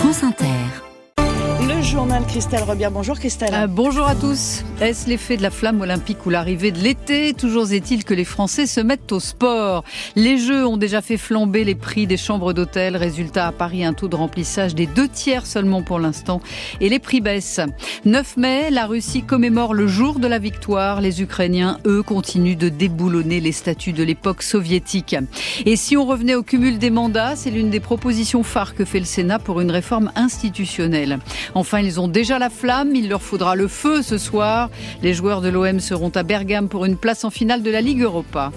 France Inter. Le journal Christelle Robillard. Bonjour Christelle. Bonjour à tous. Est-ce l'effet de la flamme olympique ou l'arrivée de l'été ? Toujours est-il que les Français se mettent au sport. Les Jeux ont déjà fait flamber les prix des chambres d'hôtel. Résultat, à Paris, un taux de remplissage des 2/3 seulement pour l'instant. Et les prix baissent. 9 mai, la Russie commémore le jour de la victoire. Les Ukrainiens, eux, continuent de déboulonner les statues de l'époque soviétique. Et si on revenait au cumul des mandats, c'est l'une des propositions phares que fait le Sénat pour une réforme institutionnelle. Enfin, ils ont déjà la flamme, il leur faudra le feu ce soir. Les joueurs de l'OM seront à Bergame pour une place en finale de la Ligue Europa.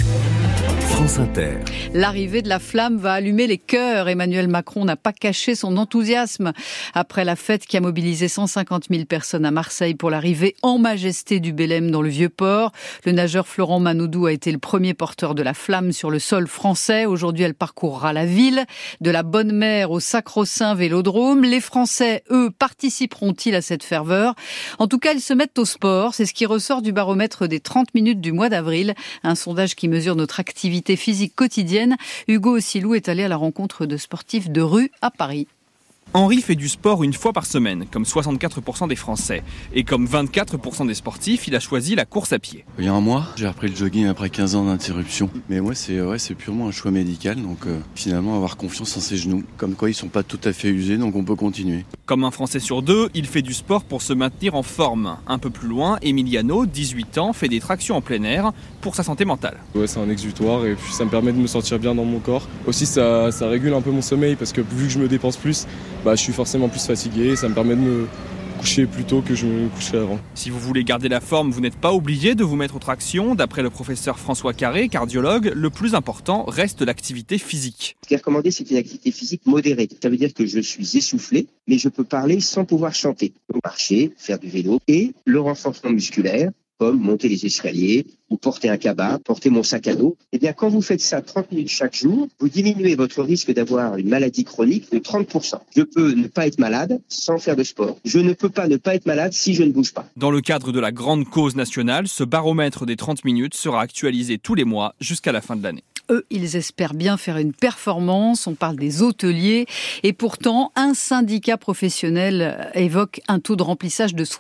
France Inter. L'arrivée de la flamme va allumer les cœurs. Emmanuel Macron n'a pas caché son enthousiasme après la fête qui a mobilisé 150 000 personnes à Marseille pour l'arrivée en majesté du Belém dans le Vieux-Port. Le nageur Florent Manoudou a été le premier porteur de la flamme sur le sol français. Aujourd'hui, elle parcourra la ville, de la Bonne Mère au Sacro-Saint Vélodrome. Les Français, eux, participeront-ils à cette ferveur ? En tout cas, ils se mettent au sport. C'est ce qui ressort du baromètre des 30 minutes du mois d'avril, un sondage qui mesure notre activité physique quotidienne. Hugo Ossilou est allé à la rencontre de sportifs de rue à Paris. Henri fait du sport une fois par semaine, comme 64% des Français. Et comme 24% des sportifs, il a choisi la course à pied. Il y a un mois, j'ai repris le jogging après 15 ans d'interruption. Mais moi, c'est purement un choix médical. Donc finalement, avoir confiance en ses genoux. Comme quoi, ils sont pas tout à fait usés, donc on peut continuer. Comme un Français sur deux, il fait du sport pour se maintenir en forme. Un peu plus loin, Emiliano, 18 ans, fait des tractions en plein air pour sa santé mentale. Ouais, c'est un exutoire et puis ça me permet de me sentir bien dans mon corps. Aussi, ça régule un peu mon sommeil parce que vu que je me dépense plus, je suis forcément plus fatigué et ça me permet de me coucher plus tôt que je me coucherais avant. Si vous voulez garder la forme, vous n'êtes pas obligé de vous mettre aux tractions. D'après le professeur François Carré, cardiologue, le plus important reste l'activité physique. Ce qui est recommandé, c'est une activité physique modérée. Ça veut dire que je suis essoufflé, mais je peux parler sans pouvoir chanter. Marcher, faire du vélo et le renforcement musculaire, comme monter les escaliers ou porter un cabas, porter mon sac à dos. Eh bien, quand vous faites ça 30 minutes chaque jour, vous diminuez votre risque d'avoir une maladie chronique de 30%. Je peux ne pas être malade sans faire de sport. Je ne peux pas ne pas être malade si je ne bouge pas. Dans le cadre de la grande cause nationale, ce baromètre des 30 minutes sera actualisé tous les mois jusqu'à la fin de l'année. Eux, ils espèrent bien faire une performance. On parle des hôteliers. Et pourtant, un syndicat professionnel évoque un taux de remplissage de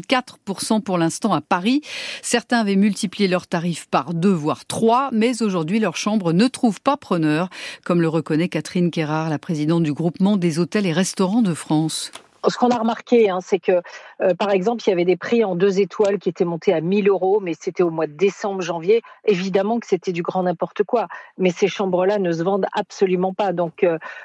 64% pour l'instant à Paris. Certains avaient multiplié leurs tarifs par 2, voire 3, mais aujourd'hui, leurs chambres ne trouvent pas preneur, comme le reconnaît Catherine Kérard, la présidente du groupement des hôtels et restaurants de France. Ce qu'on a remarqué, c'est que, par exemple, il y avait des prix en 2 étoiles qui étaient montés à 1 000 €, mais c'était au mois de décembre, janvier. Évidemment que c'était du grand n'importe quoi, mais ces chambres-là ne se vendent absolument pas. Donc,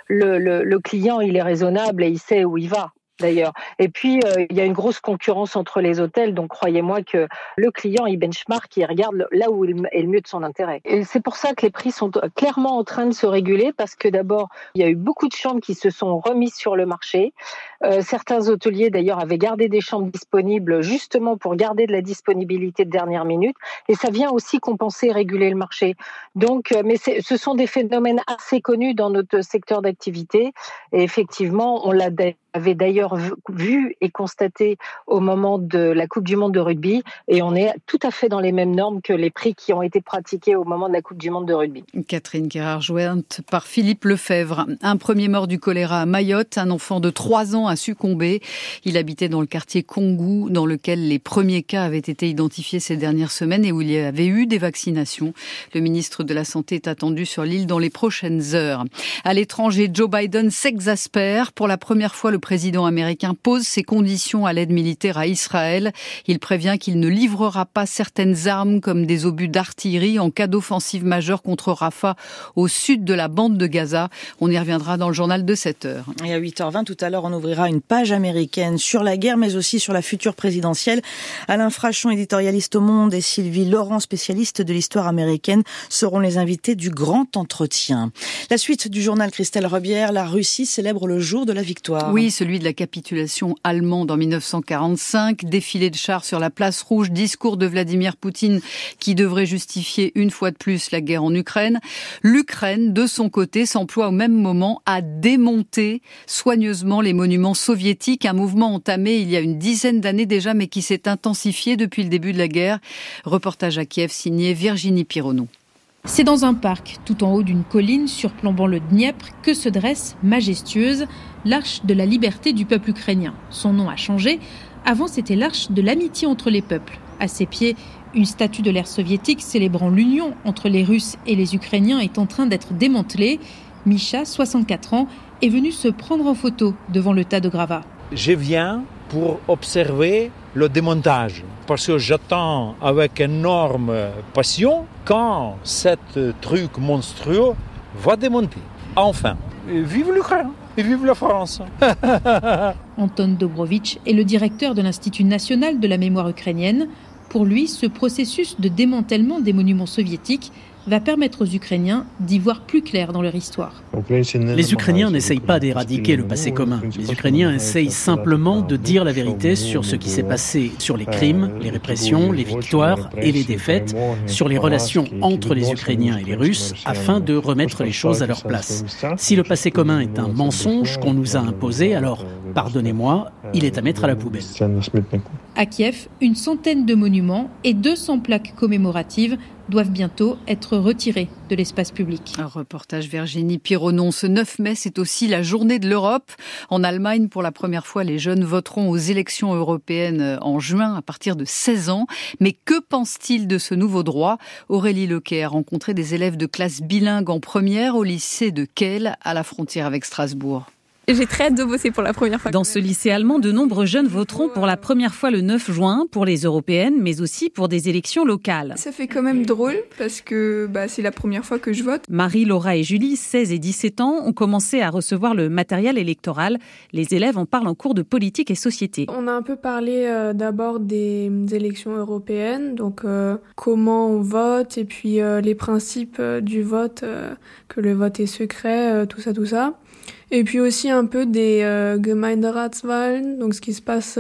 le client, il est raisonnable et il sait où il va. D'ailleurs. Et puis, il y a une grosse concurrence entre les hôtels, donc croyez-moi que le client, il benchmark, il regarde là où il est le mieux de son intérêt. Et c'est pour ça que les prix sont clairement en train de se réguler, parce que d'abord, il y a eu beaucoup de chambres qui se sont remises sur le marché. Certains hôteliers, d'ailleurs, avaient gardé des chambres disponibles justement pour garder de la disponibilité de dernière minute. Et ça vient aussi compenser et réguler le marché. Donc, mais ce sont des phénomènes assez connus dans notre secteur d'activité. Et effectivement, on avait d'ailleurs vu et constaté au moment de la Coupe du Monde de rugby, et on est tout à fait dans les mêmes normes que les prix qui ont été pratiqués au moment de la Coupe du Monde de rugby. Catherine Kérard, jointe par Philippe Lefebvre. Un premier mort du choléra à Mayotte, un enfant de 3 ans a succombé. Il habitait dans le quartier Kongou, dans lequel les premiers cas avaient été identifiés ces dernières semaines et où il y avait eu des vaccinations. Le ministre de la Santé est attendu sur l'île dans les prochaines heures. À l'étranger, Joe Biden s'exaspère. Pour la première fois, le président américain pose ses conditions à l'aide militaire à Israël. Il prévient qu'il ne livrera pas certaines armes comme des obus d'artillerie en cas d'offensive majeure contre Rafah au sud de la bande de Gaza. On y reviendra dans le journal de 7h. Et à 8h20, tout à l'heure, on ouvrira une page américaine sur la guerre, mais aussi sur la future présidentielle. Alain Frachon, éditorialiste au Monde, et Sylvie Laurent, spécialiste de l'histoire américaine, seront les invités du grand entretien. La suite du journal Christelle Robillard, la Russie célèbre le jour de la victoire. Oui, celui de la capitulation allemande en 1945, défilé de chars sur la place Rouge, discours de Vladimir Poutine qui devrait justifier une fois de plus la guerre en Ukraine. L'Ukraine, de son côté, s'emploie au même moment à démonter soigneusement les monuments soviétiques, un mouvement entamé il y a une dizaine d'années déjà, mais qui s'est intensifié depuis le début de la guerre. Reportage à Kiev signé Virginie Pironneau. C'est dans un parc, tout en haut d'une colline surplombant le Dniepr, que se dresse, majestueuse, l'Arche de la liberté du peuple ukrainien. Son nom a changé. Avant, c'était l'Arche de l'amitié entre les peuples. À ses pieds, une statue de l'ère soviétique célébrant l'union entre les Russes et les Ukrainiens est en train d'être démantelée. Misha, 64 ans, est venu se prendre en photo devant le tas de gravats. Je viens pour observer le démontage parce que j'attends avec énorme passion quand cet truc monstrueux va démonter. Enfin, vive l'Ukraine et vive la France. Anton Dobrovitch est le directeur de l'Institut national de la mémoire ukrainienne. Pour lui, ce processus de démantèlement des monuments soviétiques va permettre aux Ukrainiens d'y voir plus clair dans leur histoire. Les Ukrainiens n'essayent pas d'éradiquer le passé commun. Les Ukrainiens essayent simplement de dire la vérité sur ce qui s'est passé, sur les crimes, les répressions, les victoires et les défaites, sur les relations entre les Ukrainiens et les Russes, afin de remettre les choses à leur place. Si le passé commun est un mensonge qu'on nous a imposé, alors, pardonnez-moi, il est à mettre à la poubelle. À Kiev, une centaine de monuments et 200 plaques commémoratives doivent bientôt être retirés de l'espace public. Un reportage Virginie Pironon. Ce 9 mai, c'est aussi la journée de l'Europe. En Allemagne, pour la première fois, les jeunes voteront aux élections européennes en juin à partir de 16 ans. Mais que pense-t-il de ce nouveau droit ? Aurélie Lequet a rencontré des élèves de classe bilingue en première au lycée de Kehl, à la frontière avec Strasbourg. J'ai très hâte de voter pour la première fois. Dans ce lycée allemand, de nombreux jeunes voteront pour la première fois le 9 juin pour les européennes, mais aussi pour des élections locales. Ça fait quand même drôle parce que c'est la première fois que je vote. Marie, Laura et Julie, 16 et 17 ans, ont commencé à recevoir le matériel électoral. Les élèves en parlent en cours de politique et société. On a un peu parlé d'abord des élections européennes, donc comment on vote et puis les principes du vote, que le vote est secret, tout ça. Et puis aussi un peu des Gemeinderatswahlen, donc ce qui se passe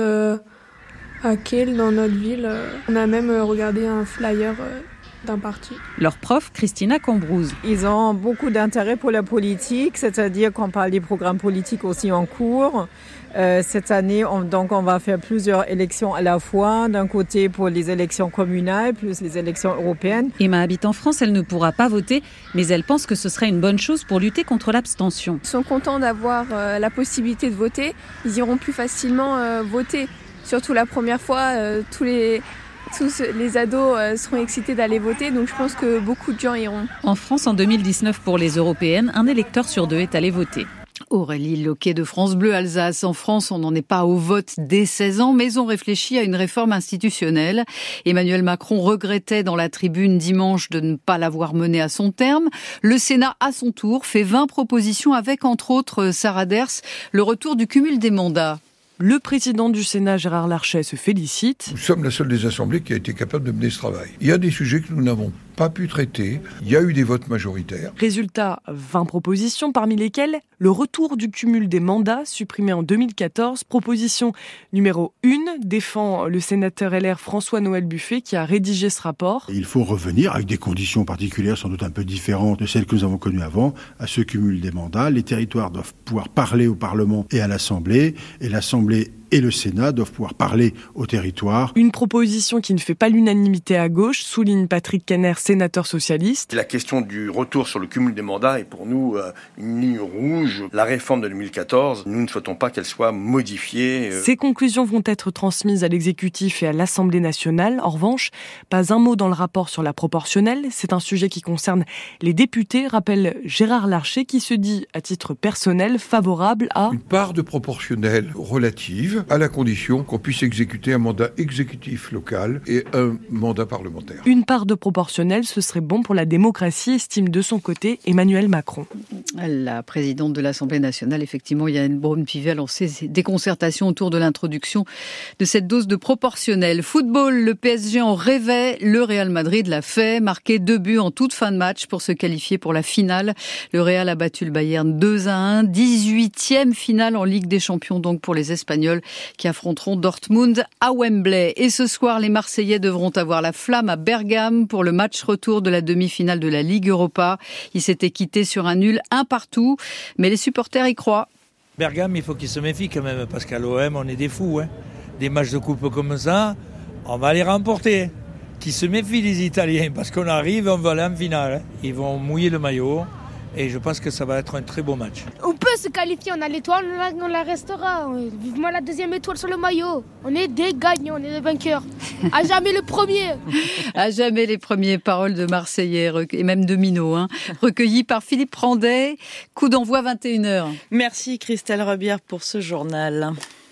à Kehl, dans notre ville. On a même regardé un flyer d'un parti. Leur prof, Christina Cambrouz. Ils ont beaucoup d'intérêt pour la politique, c'est-à-dire qu'on parle des programmes politiques aussi en cours. Cette année, on va faire plusieurs élections à la fois. D'un côté pour les élections communales, plus les élections européennes. Emma habite en France, elle ne pourra pas voter, mais elle pense que ce serait une bonne chose pour lutter contre l'abstention. Ils sont contents d'avoir la possibilité de voter. Ils iront plus facilement voter. Surtout la première fois, tous les ados seront excités d'aller voter, donc je pense que beaucoup de gens iront. En France, en 2019, pour les européennes, un électeur sur 2 est allé voter. Aurélie Lequet de France Bleu Alsace. En France, on n'en est pas au vote dès 16 ans, mais on réfléchit à une réforme institutionnelle. Emmanuel Macron regrettait dans la tribune dimanche de ne pas l'avoir menée à son terme. Le Sénat, à son tour, fait 20 propositions avec, entre autres, Sarah Ders, le retour du cumul des mandats. Le président du Sénat, Gérard Larcher, se félicite. Nous sommes la seule des assemblées qui a été capable de mener ce travail. Il y a des sujets que nous n'avons pas pu traiter. Il y a eu des votes majoritaires. Résultat, 20 propositions, parmi lesquelles le retour du cumul des mandats, supprimé en 2014. Proposition numéro 1, défend le sénateur LR François-Noël Buffet, qui a rédigé ce rapport. Il faut revenir, avec des conditions particulières, sans doute un peu différentes de celles que nous avons connues avant, à ce cumul des mandats. Les territoires doivent pouvoir parler au Parlement et à l'Assemblée, et l'Assemblée et le Sénat doivent pouvoir parler au territoire. Une proposition qui ne fait pas l'unanimité à gauche, souligne Patrick Kenner, sénateur socialiste. La question du retour sur le cumul des mandats est pour nous une ligne rouge. La réforme de 2014, nous ne souhaitons pas qu'elle soit modifiée. Ces conclusions vont être transmises à l'exécutif et à l'Assemblée nationale. En revanche, pas un mot dans le rapport sur la proportionnelle. C'est un sujet qui concerne les députés, rappelle Gérard Larcher, qui se dit, à titre personnel, favorable à une part de proportionnelle relative, à la condition qu'on puisse exécuter un mandat exécutif local et un mandat parlementaire. Une part de proportionnelle, ce serait bon pour la démocratie, estime de son côté Emmanuel Macron. La présidente de l'Assemblée nationale, effectivement, Yael Braun-Pivet, a lancé des concertations autour de l'introduction de cette dose de proportionnelle. Football, le PSG en rêvait, le Real Madrid l'a fait, marqué 2 buts en toute fin de match pour se qualifier pour la finale. Le Real a battu le Bayern 2-1, 18e finale en Ligue des Champions donc pour les Espagnols, qui affronteront Dortmund à Wembley. Et ce soir, les Marseillais devront avoir la flamme à Bergame pour le match retour de la demi-finale de la Ligue Europa. Ils s'étaient quittés sur un nul 1-1, mais les supporters y croient. Bergame, il faut qu'ils se méfient quand même, parce qu'à l'OM, on est des fous. Des matchs de coupe comme ça, on va les remporter. qui se méfient des Italiens, parce qu'on arrive, on va aller en finale. Ils vont mouiller le maillot. Et je pense que ça va être un très beau match. On peut se qualifier, on a l'étoile, on la restera. Vivement la deuxième étoile sur le maillot. On est des gagnants, on est des vainqueurs. À jamais le premier. À jamais les premiers, paroles de Marseillais et même de Minot, recueillies par Philippe Randet. Coup d'envoi 21h. Merci Christelle Rebière pour ce journal.